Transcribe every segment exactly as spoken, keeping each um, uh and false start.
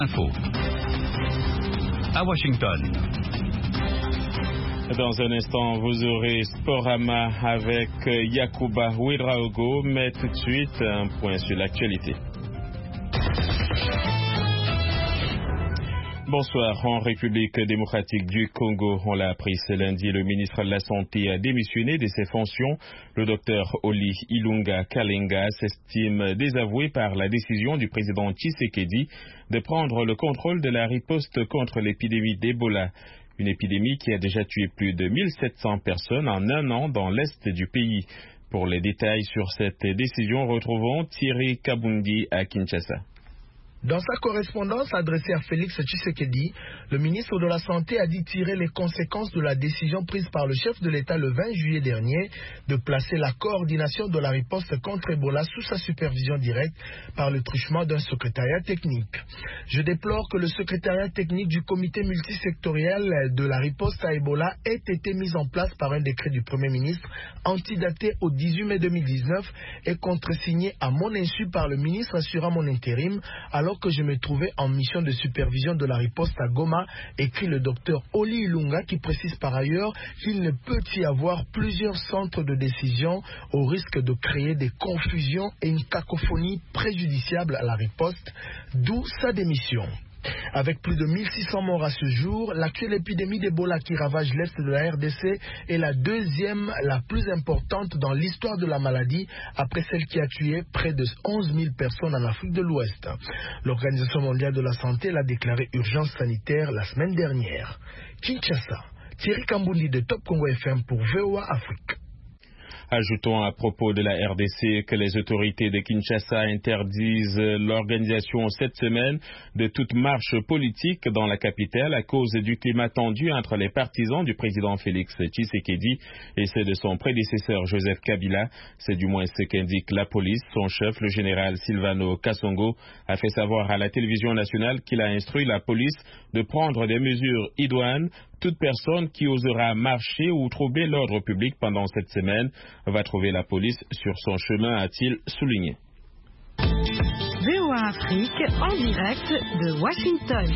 Info. À Washington. Dans un instant, vous aurez Sporama avec Yacouba Ouedraogo, mais tout de suite, un point sur l'actualité. Bonsoir. En République démocratique du Congo, on l'a appris ce lundi, le ministre de la Santé a démissionné de ses fonctions. Le docteur Oli Ilunga Kalenga s'estime désavoué par la décision du président Tshisekedi de prendre le contrôle de la riposte contre l'épidémie d'Ebola. Une épidémie qui a déjà tué plus de mille sept cents personnes en un an dans l'est du pays. Pour les détails sur cette décision, retrouvons Thierry Kabundi à Kinshasa. Dans sa correspondance adressée à Félix Tshisekedi, le ministre de la Santé a dit tirer les conséquences de la décision prise par le chef de l'État le vingt juillet dernier de placer la coordination de la riposte contre Ebola sous sa supervision directe par le truchement d'un secrétariat technique. Je déplore que le secrétariat technique du comité multisectoriel de la riposte à Ebola ait été mis en place par un décret du Premier ministre antidaté au dix-huit mai deux mille dix-neuf et contresigné à mon insu par le ministre assurant mon intérim alors que je me trouvais en mission de supervision de la riposte à Goma, écrit le docteur Oli Ilunga, qui précise par ailleurs qu'il ne peut y avoir plusieurs centres de décision au risque de créer des confusions et une cacophonie préjudiciable à la riposte, d'où sa démission. Avec plus de mille six cents morts à ce jour, l'actuelle épidémie d'Ebola qui ravage l'est de la R D C est la deuxième la plus importante dans l'histoire de la maladie, après celle qui a tué près de onze mille personnes en Afrique de l'Ouest. L'Organisation mondiale de la santé l'a déclaré urgence sanitaire la semaine dernière. Kinshasa, Thierry Kambundi de Top Congo F M pour V O A Afrique. Ajoutons à propos de la R D C que les autorités de Kinshasa interdisent l'organisation cette semaine de toute marche politique dans la capitale à cause du climat tendu entre les partisans du président Félix Tshisekedi et ceux de son prédécesseur Joseph Kabila. C'est du moins ce qu'indique la police. Son chef, le général Silvano Kasongo, a fait savoir à la télévision nationale qu'il a instruit la police de prendre des mesures idoines. Toute personne qui osera marcher ou troubler l'ordre public pendant cette semaine va trouver la police sur son chemin, a-t-il souligné. V O A Afrique en direct de Washington.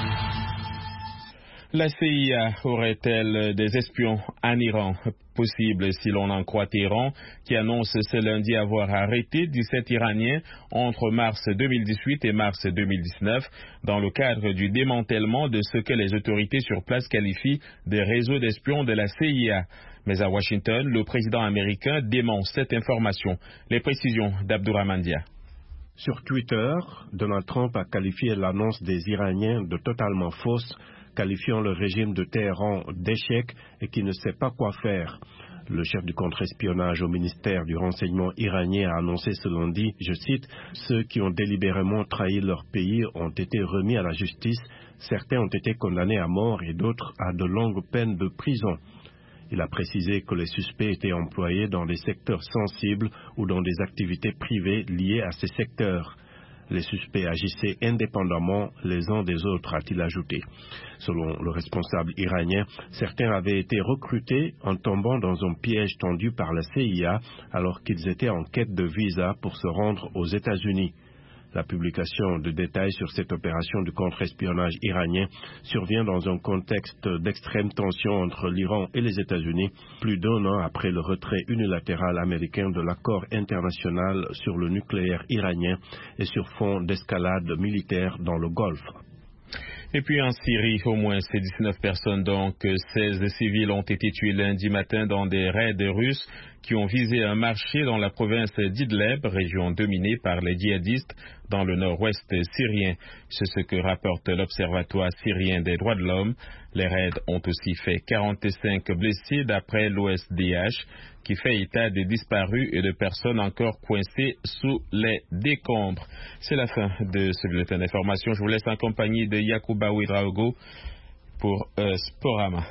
La C I A aurait-elle des espions en Iran? Possible si l'on en croit Téhéran, qui annonce ce lundi avoir arrêté dix-sept Iraniens entre mars deux mille dix-huit et mars deux mille dix-neuf dans le cadre du démantèlement de ce que les autorités sur place qualifient de réseau d'espions de la C I A. Mais à Washington, le président américain dément cette information. Les précisions d'Abdourahmane Dia. Sur Twitter, Donald Trump a qualifié l'annonce des Iraniens de totalement fausse, qualifiant le régime de Téhéran d'échec et qui ne sait pas quoi faire. Le chef du contre-espionnage au ministère du renseignement iranien a annoncé ce lundi, je cite, « Ceux qui ont délibérément trahi leur pays ont été remis à la justice, certains ont été condamnés à mort et d'autres à de longues peines de prison. » Il a précisé que les suspects étaient employés dans des secteurs sensibles ou dans des activités privées liées à ces secteurs. Les suspects agissaient indépendamment les uns des autres, a-t-il ajouté. Selon le responsable iranien, certains avaient été recrutés en tombant dans un piège tendu par la C I A alors qu'ils étaient en quête de visa pour se rendre aux États-Unis. La publication de détails sur cette opération de contre-espionnage iranien survient dans un contexte d'extrême tension entre l'Iran et les États-Unis, plus d'un an après le retrait unilatéral américain de l'accord international sur le nucléaire iranien et sur fond d'escalade militaire dans le Golfe. Et puis en Syrie, au moins ces dix-neuf personnes, donc seize civils, ont été tués lundi matin dans des raids russes qui ont visé un marché dans la province d'Idleb, région dominée par les djihadistes dans le nord-ouest syrien. C'est ce que rapporte l'Observatoire syrien des droits de l'homme. Les raids ont aussi fait quarante-cinq blessés d'après l'O S D H, qui fait état de disparus et de personnes encore coincées sous les décombres. C'est la fin de ce bulletin d'information. Je vous laisse en compagnie de Yacouba Ouedraogo pour euh, Sporama.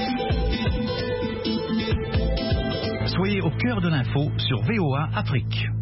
Soyez au cœur de l'info sur V O A Afrique.